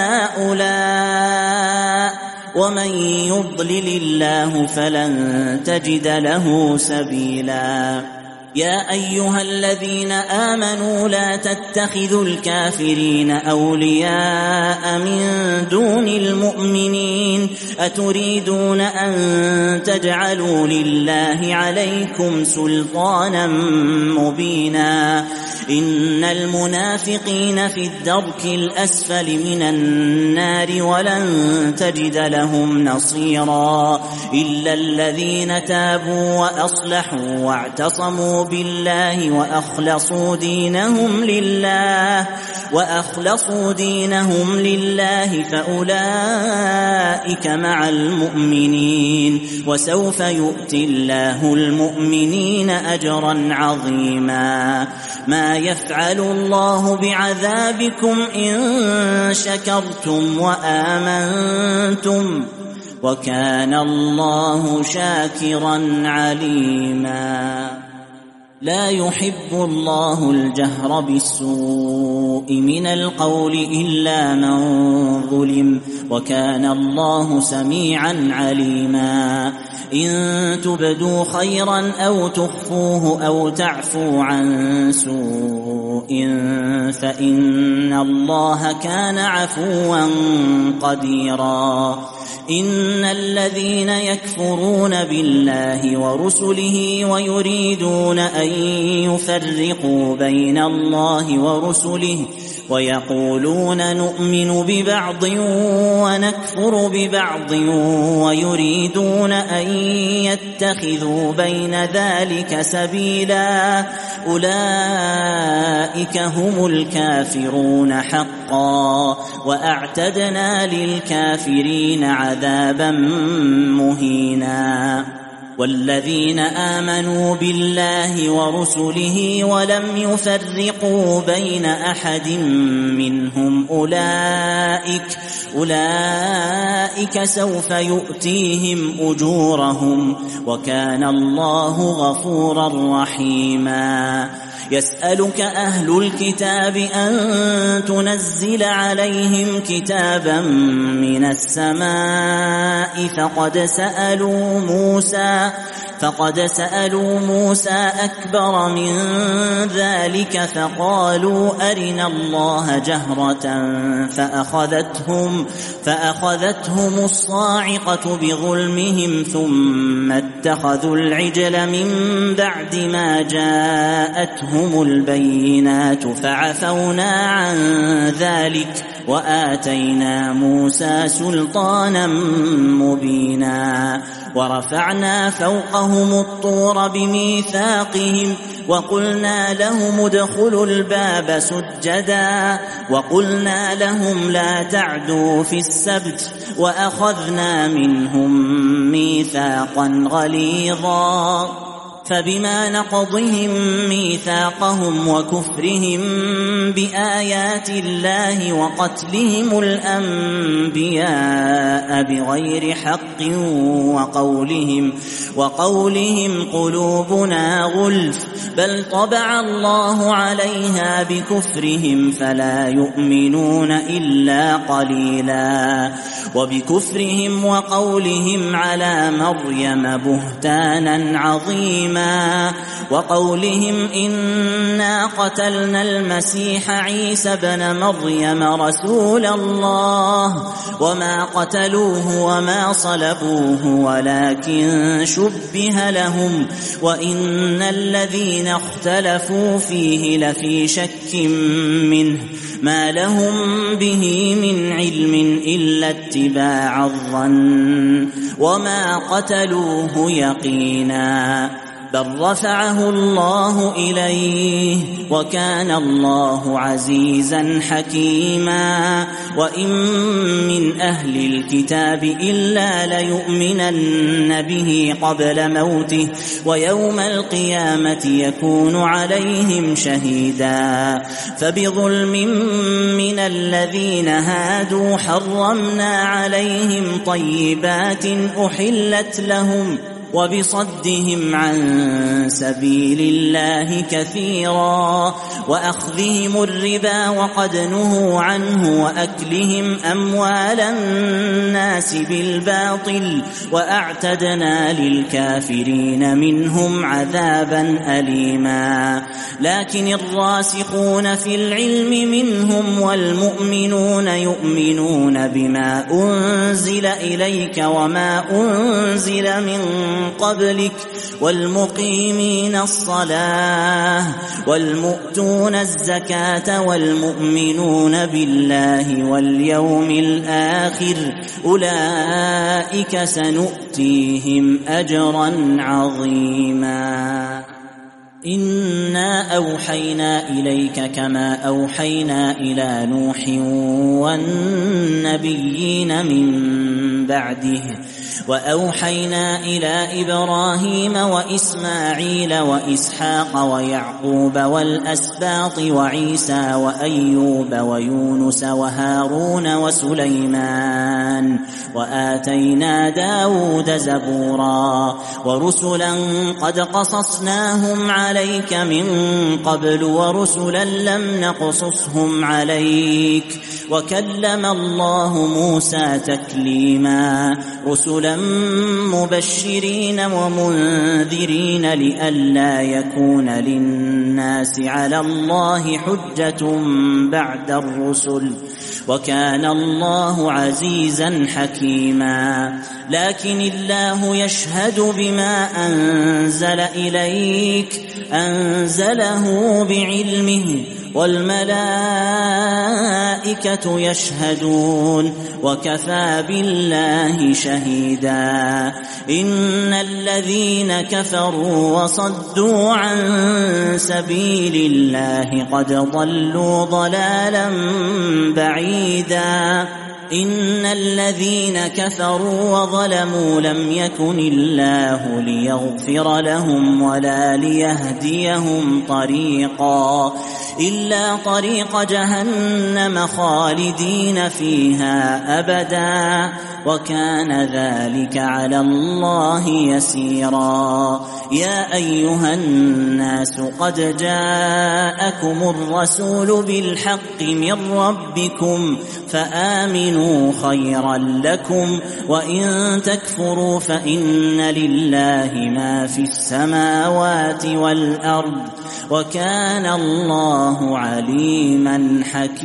هؤلاء ومن يضلل الله فلن تجد له سبيلا يا أيها الذين آمنوا لا تتخذوا الكافرين أولياء من دون المؤمنين أتريدون أن تجعلوا لله عليكم سلطانا مبينا إن المنافقين في الدرك الأسفل من النار ولن تجد لهم نصيرا إلا الذين تابوا وأصلحوا واعتصموا بالله وأخلصوا دينهم لله وأخلصوا دينهم لله فأولئك مع المؤمنين وسوف يؤتي الله المؤمنين أجرا عظيما ما يفعل الله بعذابكم إن شكرتم وآمنتم وكان الله شاكرا عليما. لا يحب الله الجهر بالسوء من القول إلا من ظلم وكان الله سميعا عليما إن تبدوا خيرا أو تخفوه أو تعفو عن سوء فإن الله كان عفوا قديرا إن الذين يكفرون بالله ورسله ويريدون أن يفرقوا بين الله ورسله ويقولون نؤمن ببعض ونكفر ببعض ويريدون أن يتخذوا بين ذلك سبيلا أولئك هم الكافرون حقا وأعتدنا للكافرين عذابا مهينا والذين آمنوا بالله ورسله ولم يفرقوا بين أحد منهم أولئك أولئك سوف يؤتيهم أجورهم وكان الله غفورا رحيما يسألك أهل الكتاب أن تنزل عليهم كتابا من السماء فقد سألوا موسى فقد سألوا موسى أكبر من ذلك فقالوا أرنا الله جهرة فأخذتهم فأخذتهم الصاعقة بظلمهم ثم اتخذوا العجل من بعد ما جاءتهم البينات فعفونا عن ذلك وآتينا موسى سلطانا مبينا ورفعنا فوقهم الطور بميثاقهم وقلنا لهم ادخلوا الباب سجدا وقلنا لهم لا تعدوا في السبت وأخذنا منهم ميثاقا غليظا فبما نقضهم ميثاقهم وكفرهم بآيات الله وقتلهم الأنبياء بغير حق وقولهم وقولهم قلوبنا غلف بل طبع الله عليها بكفرهم فلا يؤمنون إلا قليلا وبكفرهم وقولهم على مريم بهتانا عظيما وقولهم إنا قتلنا المسيح عيسى ابن مريم رسول الله وما قتلوه وما صلبوه ولكن شبه لهم وإن الذين اختلفوا فيه لفي شك منه ما لهم به من علم إلا اتباع الظن وما قتلوه يقينا بل رفعه الله إليه وكان الله عزيزا حكيما وإن من أهل الكتاب إلا ليؤمنن به قبل موته ويوم القيامة يكون عليهم شهيدا فبظلم من الذين هادوا حرمنا عليهم طيبات أحلت لهم وبصدهم عن سبيل الله كثيرا وأخذهم الربا وقد نهوا عنه وأكلهم أموال الناس بالباطل وأعتدنا للكافرين منهم عذابا أليما لكن الراسخون في العلم منهم والمؤمنون يؤمنون بما أنزل إليك وما أنزل من قبلك والمقيمين الصلاة والمؤتون الزكاة والمؤمنون بالله واليوم الآخر أولئك سنؤتيهم أجرا عظيما إنا أوحينا إليك كما أوحينا إلى نوح والنبيين من بعده وأوحينا إلى إبراهيم وإسماعيل وإسحاق ويعقوب والأسباط وعيسى وأيوب ويونس وهارون وسليمان وآتينا داود زبورا ورسلا قد قصصناهم عليك من قبل ورسلا لم نقصصهم عليك وكلم الله موسى تكليما رسلا مبشرين ومنذرين لئلا يكون للناس على الله حجة بعد الرسل وكان الله عزيزا حكيما لكن الله يشهد بما أنزل إليك أنزله بعلمه والملائكة يشهدون وكفى بالله شهيدا إن الذين كفروا وصدوا عن سبيل الله قد ضلوا ضلالا بعيدا إن الذين كفروا وظلموا لم يكن الله ليغفر لهم ولا ليهديهم طريقا إلا طريق جهنم خالدين فيها أبدا وكان ذلك على الله يسيرا يا أيها الناس قد جاءكم الرسول بالحق من ربكم فآمنوا خيرا لكم وإن تكفروا فإن لله ما في السماوات والأرض وكان الله عليما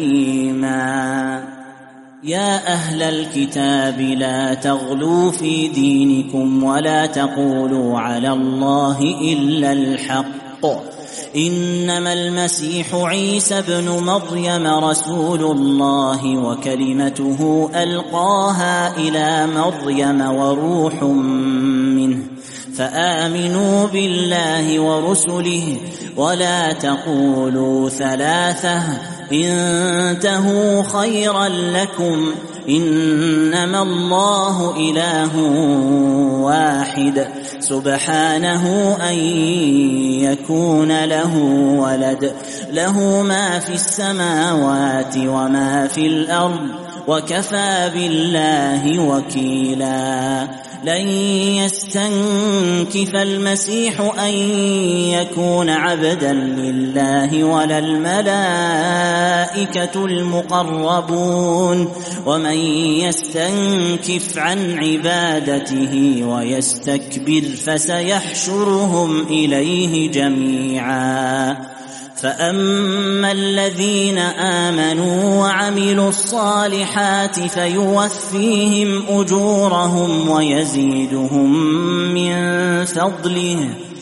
حكيما يا أهل الكتاب لا تغلوا في دينكم ولا تقولوا على الله إلا الحق إنما المسيح عيسى ابن مريم رسول الله وكلمته ألقاها إلى مريم وروح منه فآمنوا بالله ورسله ولا تقولوا ثلاثة انتهوا خيرا لكم إنما الله إله واحد سبحانه أن يكون له ولد له ما في السماوات وما في الأرض وكفى بالله وكيلا لن يستنكف المسيح أن يكون عبدا لله ولا الملائكة المقربون ومن يستنكف عن عبادته ويستكبر فسيحشرهم إليه جميعا فأما الذين آمنوا وعملوا الصالحات فيوفيهم أجورهم ويزيدهم من فضله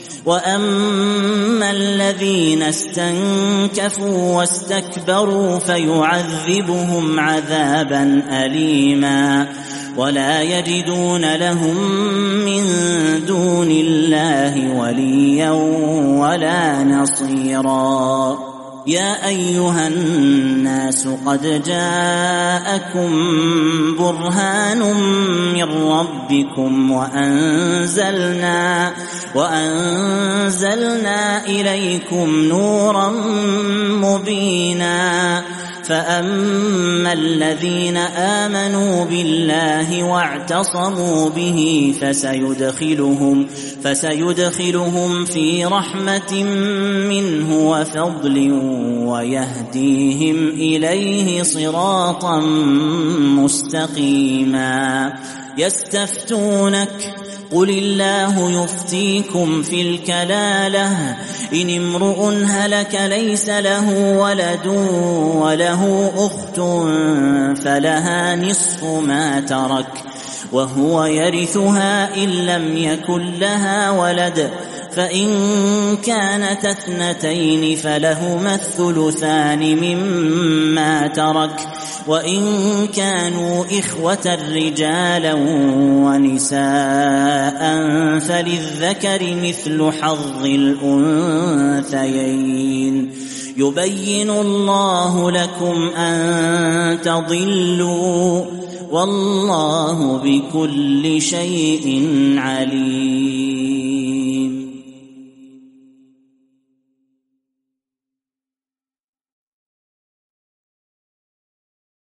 وأما الذين استنكفوا واستكبروا فيعذبهم عذابا أليما ولا يجدون لهم من دون الله وليا ولا نصيرا يا أيها الناس قد جاءكم برهان من ربكم وأنزلنا وأنزلنا إليكم نورا مبينا فأما الذين آمنوا بالله واعتصموا به فسيدخلهم فسيدخلهم في رحمة منه وفضل ويهديهم إليه صراطا مستقيما يستفتونك قل الله يفتيكم في الكلالة إن امرؤ هلك ليس له ولد وله أخت فلها نصف ما ترك وهو يرثها إن لم يكن لها ولد فإن كانت اثنتين فلهما الثلثان مما ترك وإن كانوا إخوة رجالا ونساء فللذكر مثل حظ الأنثيين يبين الله لكم أن تضلوا والله بكل شيء عليم.